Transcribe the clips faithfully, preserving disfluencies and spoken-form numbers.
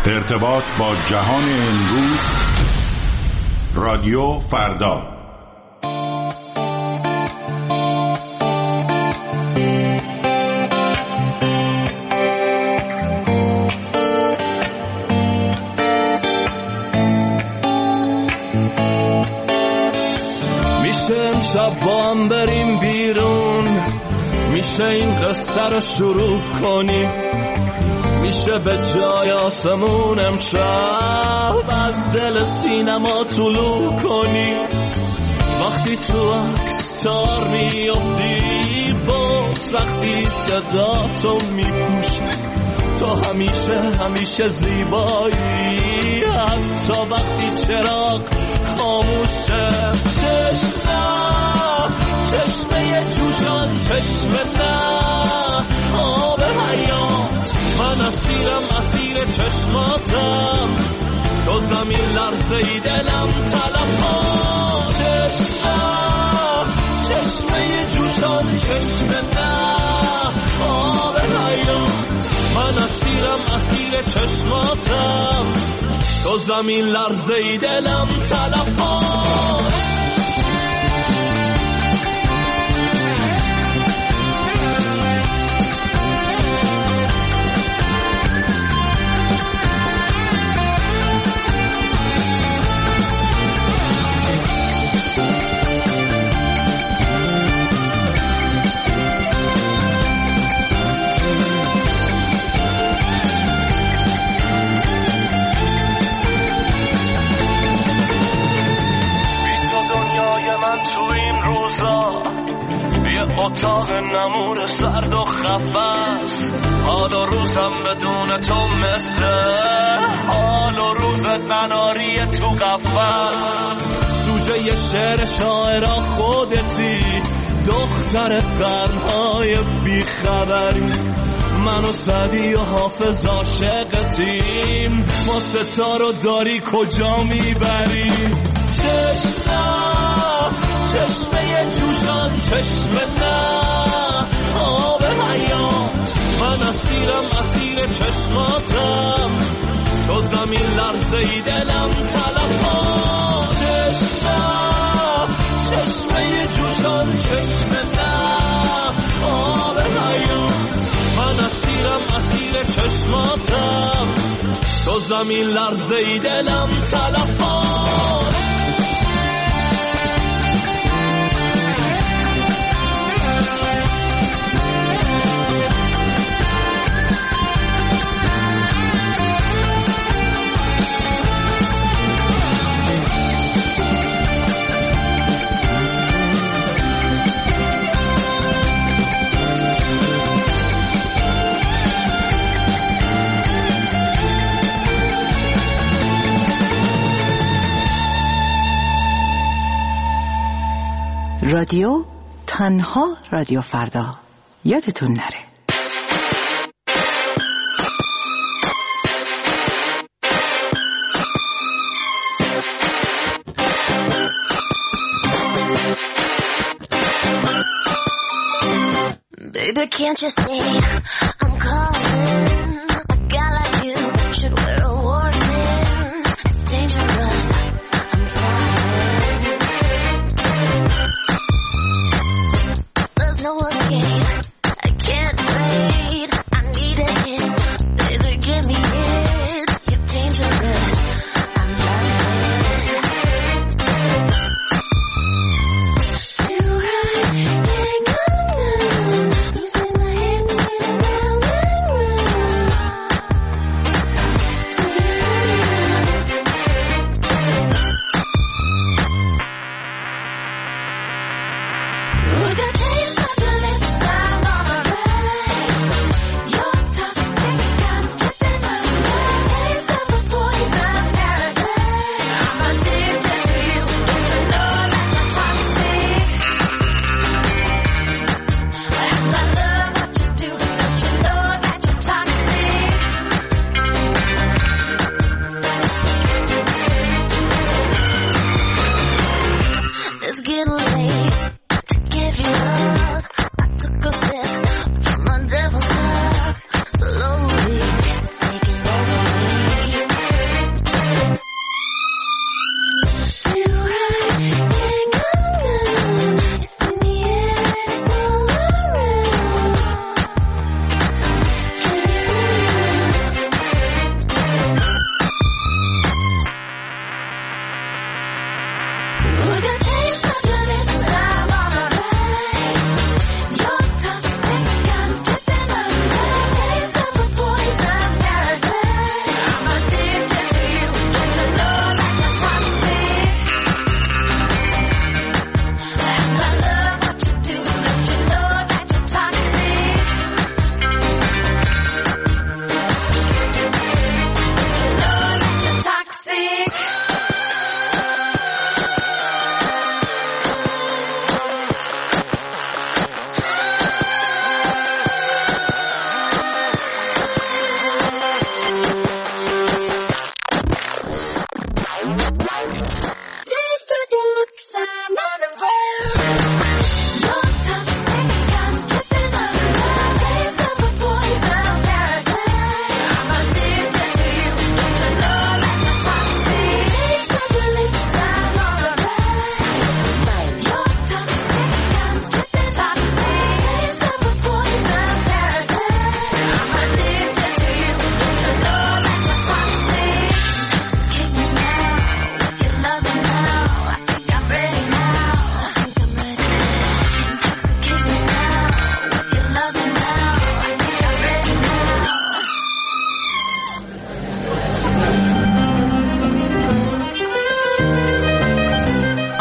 ارتباط با جهان امروز، رادیو فردا. میشه امشب با هم بریم بیرون، میشه این قصه رو شروع کنی، میشه به جای آسمون امشب از دل سینما طلوع کنی. وقتی تو عکستار میافتی باز وقتی صدا تو میپوشه، تو همیشه همیشه زیبایی حتی وقتی چراغ خاموشه. چشمه چشمه جوشان، چشمه نه آب حیات، من اسیرم اسیر چشماتم، تو زمین لرزه‌ای دلم طلبها. چشمه چشمه جوشان، چشمه نه آب حیات، من اسیرم اسیر چشماتم، تو زمین لرزه‌ای دلم طلبها. اتاق نمور سرد و خفست، حال و روزم بدون تو مثل حال و روز قناری تو قفس. سوژه ی شعر شاعرا خودتی، دختر قرنهای بیخبری، من و سعدی و حافظ عاشقتیم، ما ستارو داری کجا میبری؟ چشمه چشمه جوشان، چشمه نه آب حیات، من اسیرم اسیر چشماتم، تو زمین لرزه‌ای دلم طلبها. چشمه چشمه جوشان، چشمه نه آب حیات، من اسیرم اسیر چشماتم، تو زمین لرزه‌ای دلم طلبها. رادیو تنها رادیو فردا، یادتون نره. Baby, can't you see I'm calling? A guy like you should wear a warning. It's dangerous, I'm falling. There's no escape, I can't wait, I need a hit. Baby, give me it, you're dangerous, I'm falling. Too high, can't come down. Losing my head, spinning round.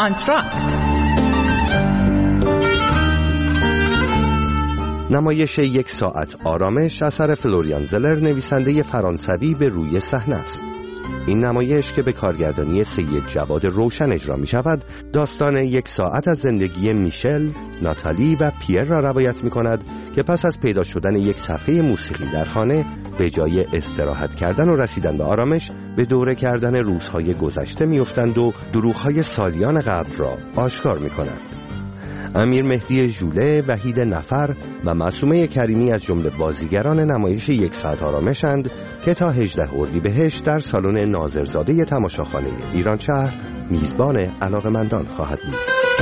آنتراکت. نمایش یک ساعت آرامش اثر فلوریان زلر نویسنده فرانسوی به روی صحنه است. این نمایش که به کارگردانی سید جواد روشن اجرا می شود، داستان یک ساعت از زندگی میشل، ناتالی و پیر را روایت می کند که پس از پیدا شدن یک صفحه موسیقی در خانه، به جای استراحت کردن و رسیدن به آرامش، به دوره کردن روزهای گذشته می افتند و دروغ‌های سالیان قبل را آشکار می کنند. امیر مهدی ژوله، وحید نفر و معصومه کریمی از جمله بازیگران نمایش یک ساعت آرامشند که تا هجدهم اردیبهشت در سالن ناظرزاده تماشاخانه ایرانشهر میزبان علاقه‌مندان خواهد بود.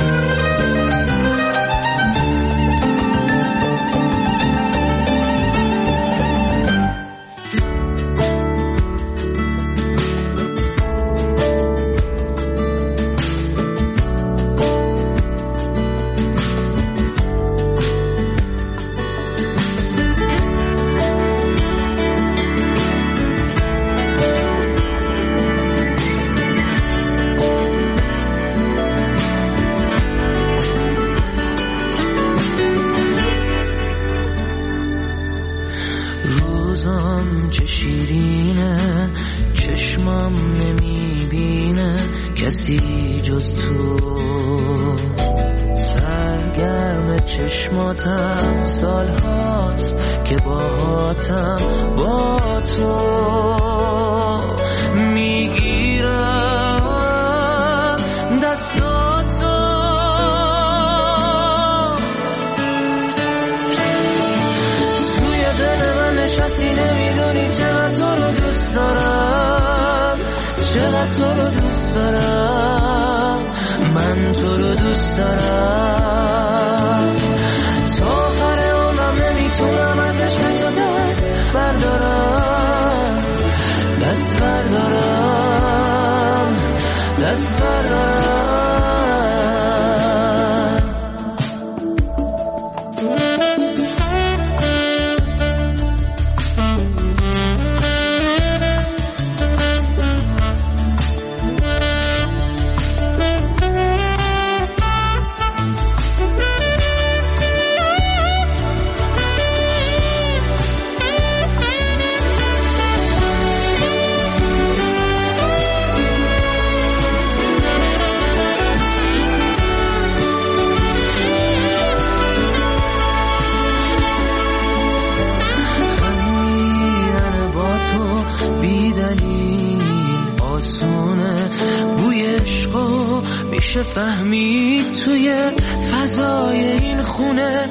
فهمید توی فضای این خونه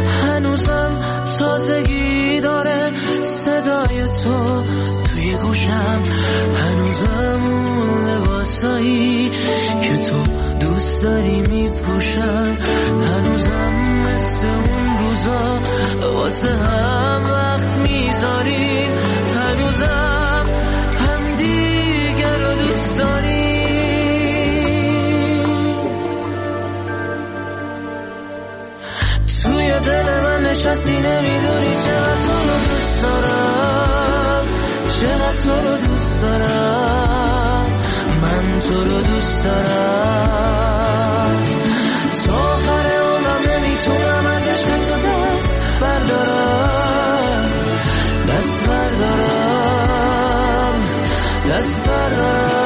هنوزم تازگی داره صدای تو توی گوشم، هنوزم اون لباسایی که تو دوست داری میپوشم، هنوزم مثل اون روزا واسه هم وقت میذاری، هنوزم هم دیگر رو دوست داری. توی دل من نشستی نمیدونی چقدر تو رو دوست دارم، چقدر تو رو دوست دارم، من تو رو دوست دارم. تا آخر عمرم نمیتونم از عشق تو دست بردارم، دست بردارم، دست بردارم.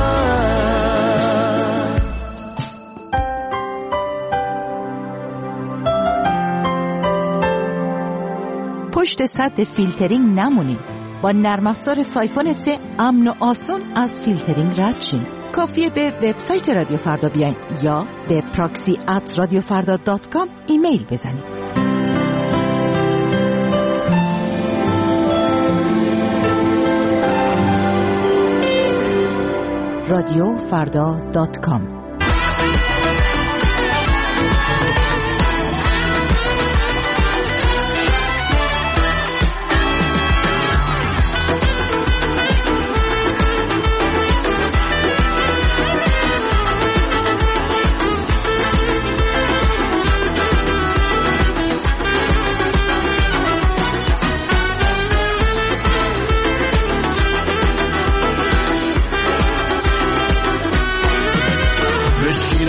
پشت سد فیلترینگ نمونید. با نرم افزار سایفون سه امن و آسان از فیلترینگ رد شین. کافیه به وبسایت رادیو فردا بیاین یا به پراکسی ات رادیو فردا دات کام ایمیل بزنید. رادیو فردا دات کام.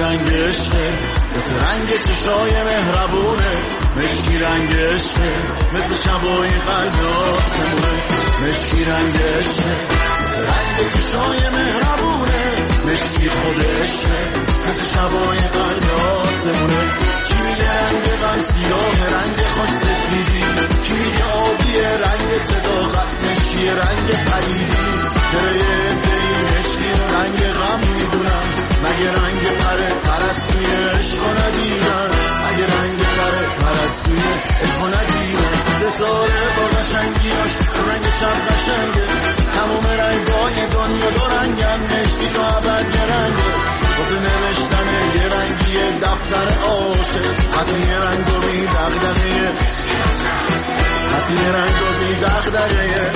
رنگ عشقه مثل رنگ چشای مهربونه، مشکی رنگ عشقه مثل شبای قلباتمونه، مشکی رنگ عشقه مثل رنگ چشای مهربونه، مشکی خود عشقه مثل شبای قلباتمونه. کی میگه رنگ غم سیاه رنگ خوش سفیدی، کی میگه آبی رنگ صداقت، مشکی رنگ پریدی، گره دری مشکی رنگ غم میدونم، مگه رنگ پره پرستوی عشق ندیدن، مگه رنگ پره پرستوی عشق ندیدن. ستاره با قشنگیاش رنگ شب قشنگه، تموم رنگای دنیا دو رنگن، مشکی تا ابد یه رنگه، واسه نوشتن یه رنگی دفتر عاشق، حتی یه رنگو بی دغدغه، حتی یه رنگو بی دغدغه.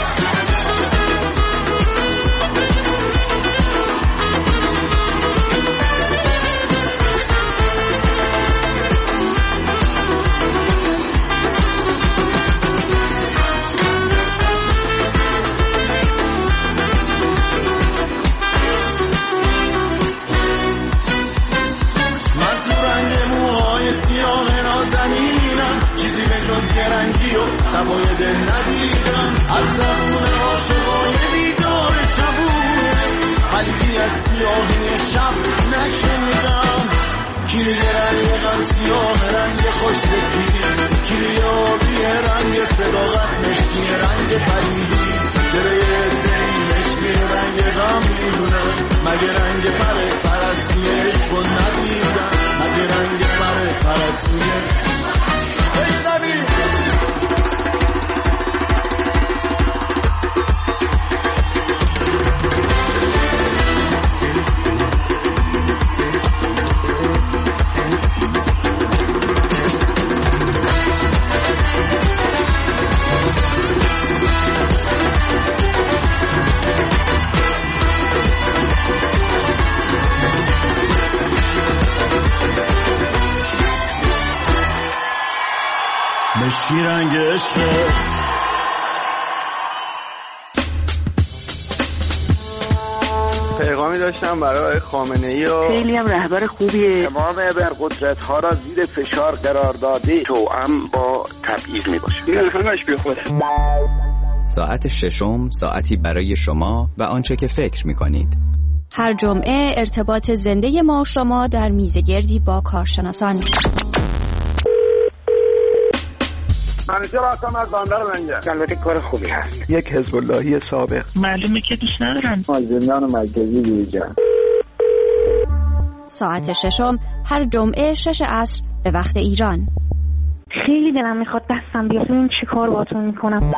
چیزی به جز یه رنگی و سوای دل ندیدم، از زبون عاشقای بیدار شبونه، قلبی از سیاهی شب نشنیدم. کی میگه رنگ غم سیاه رنگ خوش سفیدی، کی میگه آبی رنگ صداقت، مشکی رنگ پریدی، گره دلی مشکی رنگ غم میدونم، مگه رنگ پره پرستوی عشق ندیدم، مگه رنگ پره پرستوی مشکی رنگ عشقه. پیغامی داشتم برای خامنه‌ای و خیلی هم رهبر خوبیه، تمام ابرقدرت‌ها را زیر فشار قرار داده، توأم با تبعیض میباشه. این همش بی خوده. ساعت ششم، ساعتی برای شما و آنچه که فکر میکنید. هر جمعه ارتباط زنده ما شما در میزگردی با کارشناسان. منیجر هستم از بندر منجر. البته کار خوبی هست. یک حزب اللهی سابق. معلومه که دوست ندارن. از زندان مرکزی بیرون. ساعت ششم هر جمعه شش عصر به وقت ایران. خیلی دلم میخواد دستم بیاد، این چی کار باتون میکنم.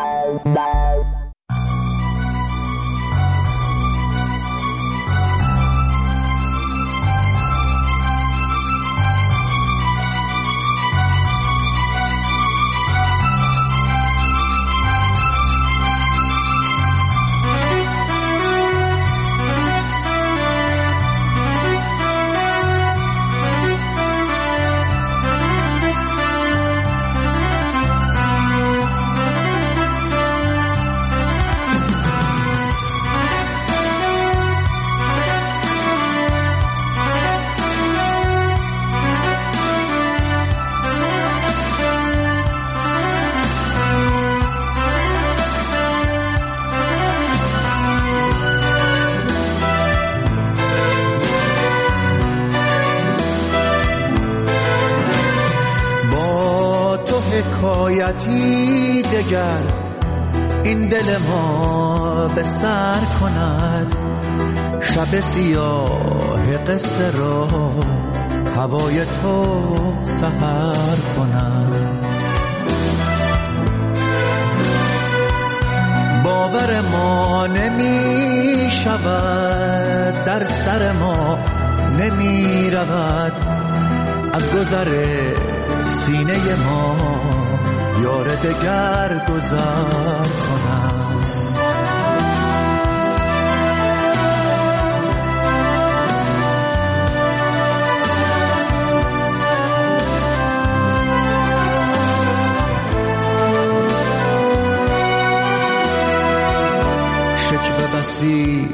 حکایتی دگر این دل ما به سر کند، شب سیاه قصه را هوای تو سحر کند. باور ما نمی شود، در سر ما نمی رود، از گذر سینه ما یار دگر گذر کنم. شکوه بسی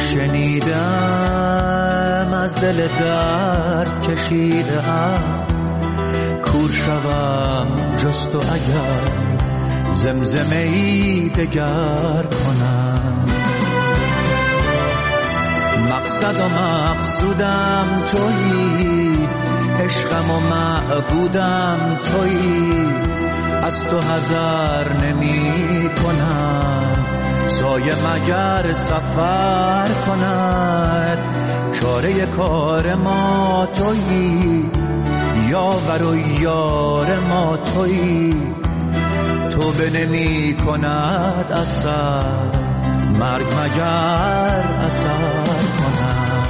شنیدم، از دل درد کشیدم، کور شوم جست و اگر زمزمه ای دگر کنم. مقصد و مقصودم تویی، عشقم و معبودم تویی، از تو حذر نمی کنم، سایه مگر سفر کند. چاره کار ما تویی، یاور و یار ما تویی، توبه نمی کند اثر، مرگ مگر اثر کند.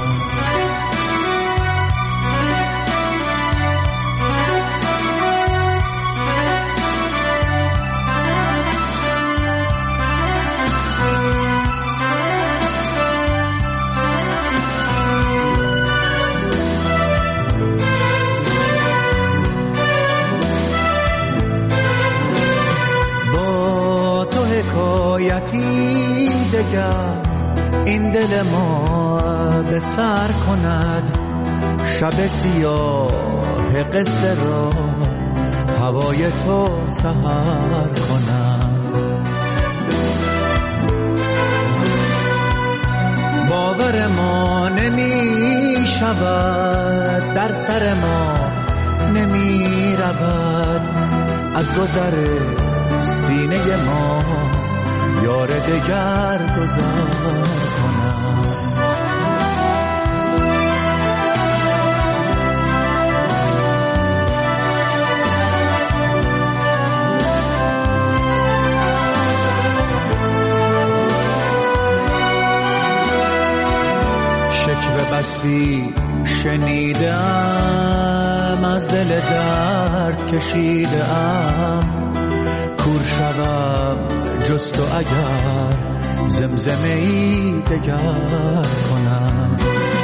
حکایتی دگر این دل ما به سر کند، شب سیاه قصه را هوای تو سحر کند. باور ما نمی شود، در سر ما نمی رود، از گذر سینه ما یار دگر گذار کنم. شکوه بسی شنیدم، از دل درد کشیدم، کور شوم جست و اگر زمزمه ای دگر کنم.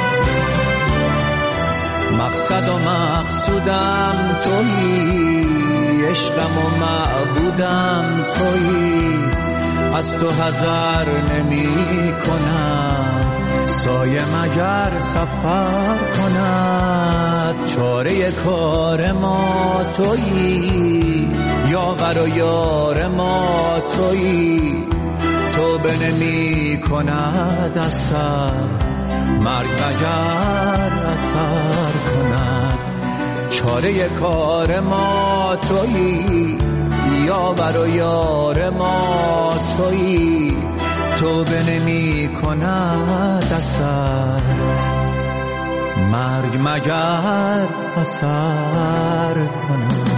مقصد و مقصودم تویی، عشقم و معبودم تویی، از تو حذر نمی کنم، سایه مگر سفر کند. چاره کار ما تویی، یاور و یار ما تویی، توبه نمی کند اثر، مرگ مگر اثر کند. چاره کار ما تویی، یاور و یار ما تویی، توبه نمی کند اثر، مرگ مگر اثر کند.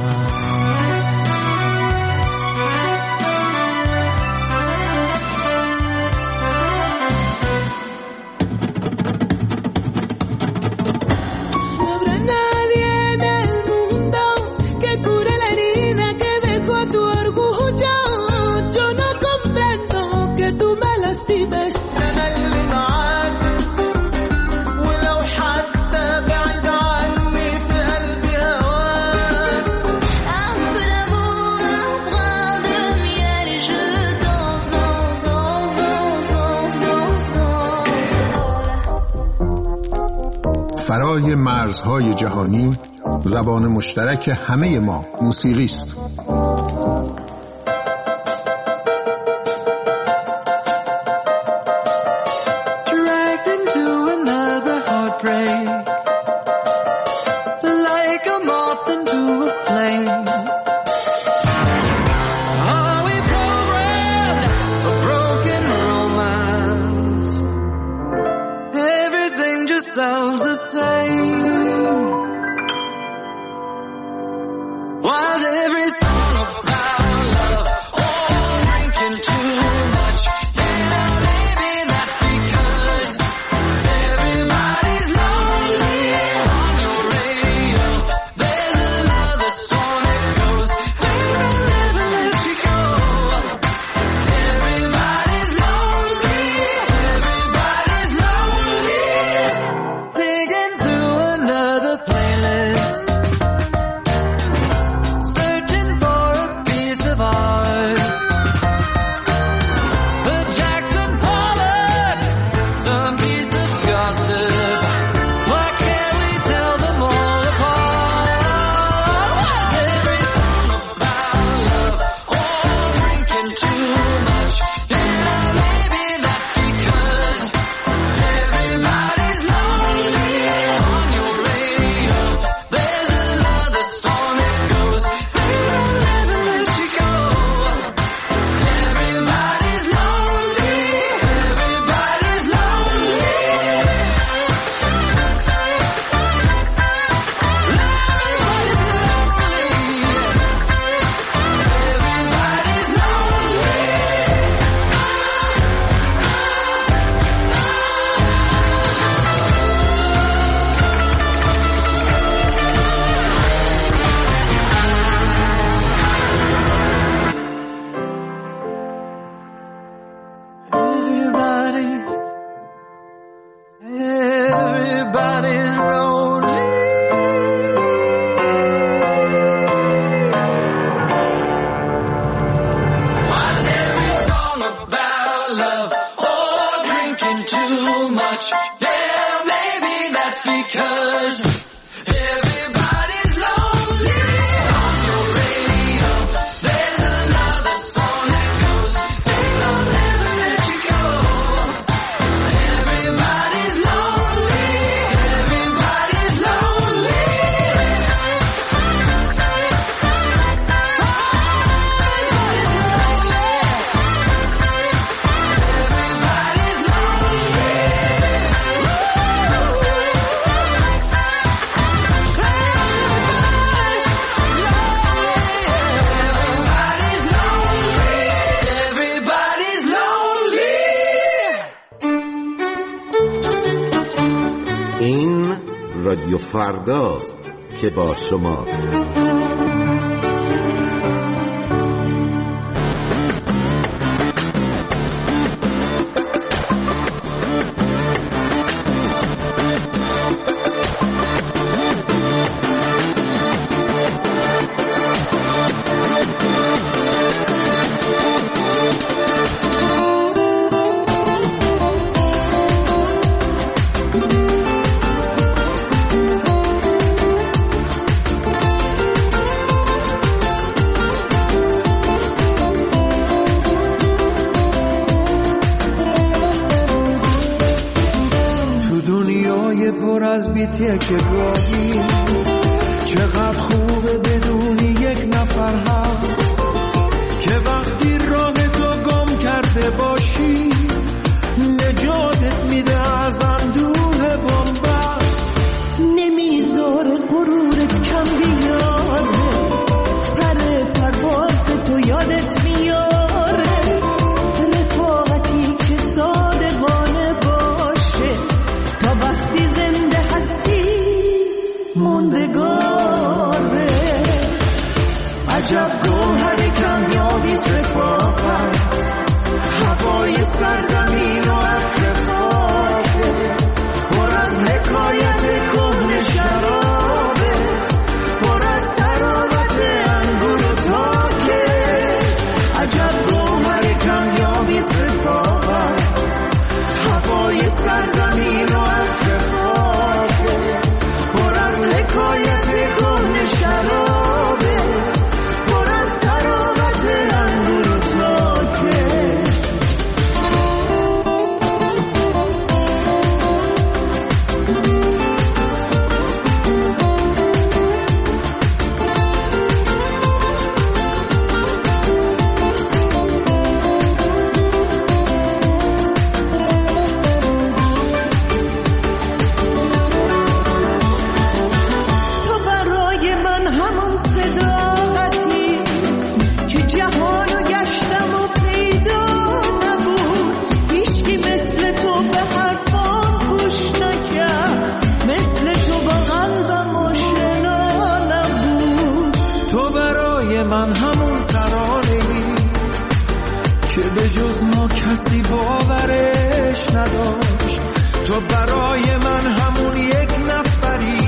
فرای مرزهای جهانی، زبان مشترک همه ما موسیقی است. Everybody's low. everybody's lonely. Why's every song about love or drinking too much? Yeah, maybe that's because everybody's lonely. On your radio, there's another song that goes, babe, I'll never let you go. Everybody's lonely. Everybody's lonely. Everybody's lonely. این رادیو فرداست که با شماست. پر از بیتیه که گاهی چقدر خوبه بدونی یک نفر هست که وقتی راه تو گم کرده باشی نجاتت میده از اندوه بنبست. نمیذاره غرورت کم بیاره، پر پرواز تو یادت میاره، رفاقتی که صادقانه باشه تا وقتی زنده هستی موندگاره. عجب گوهر کمیابیست رفاقت، هوای سرزمین و عطر خاکه، پر از حکایت کهنه شرابه، پر از تراوت انگور و تاکه. عجب گوهر کمیابیست رفاقت، هوای سرزمین و عطر خاکه، پر از حکایت کهنه شرابه، پر از تراوت انگور و تاکه. من همون ترانه‌ای که به جز ما کسی باورش نداشت. تو برای من همون یک نفری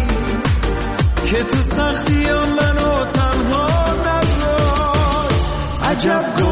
که تو سختی منو تنها نذاشت. عجب